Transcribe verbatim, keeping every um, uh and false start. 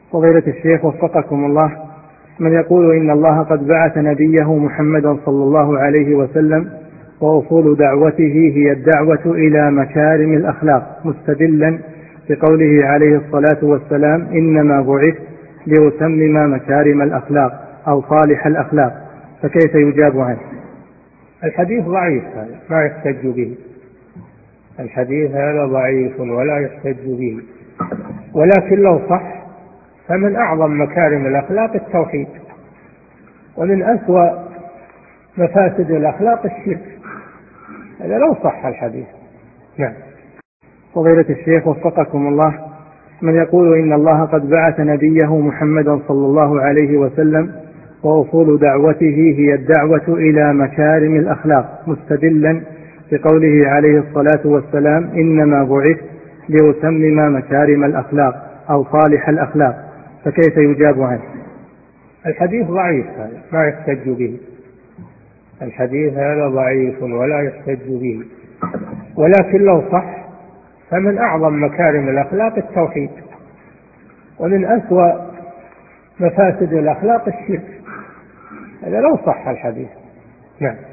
فضيلة الشيخ وفقكم الله، من يقول إن الله قد بعث نبيه محمدا صلى الله عليه وسلم وأصول دعوته هي الدعوة إلى مكارم الأخلاق، مستدلا بقوله عليه الصلاة والسلام: إنما بعثت لأتمم مكارم الأخلاق أو صالح الأخلاق، فكيف يجاب عنه؟ الحديث ضعيف، هذا ما يحتج به. الحديث هذا ضعيف ولا يحتج به، ولكن لو صح فمن أعظم مكارم الأخلاق التوحيد، ومن أسوأ مفاسد الأخلاق الشرك. هذا لو صح الحديث. نعم. فضيلة الشيخ وفقكم الله، من يقول إن الله قد بعث نبيه محمدا صلى الله عليه وسلم وأصول دعوته هي الدعوة إلى مكارم الأخلاق، مستدلا بقوله عليه الصلاة والسلام: إنما بعثت لأتمم مكارم الأخلاق أو صالح الأخلاق، فكيف يجاب عنه؟ الحديث ضعيف، هذا ما يحتج به. الحديث هذا ضعيف ولا يحتج به، ولكن لو صح فمن أعظم مكارم الأخلاق التوحيد، ومن أسوأ مفاسد الأخلاق الشرك. هذا لو صح الحديث. نعم.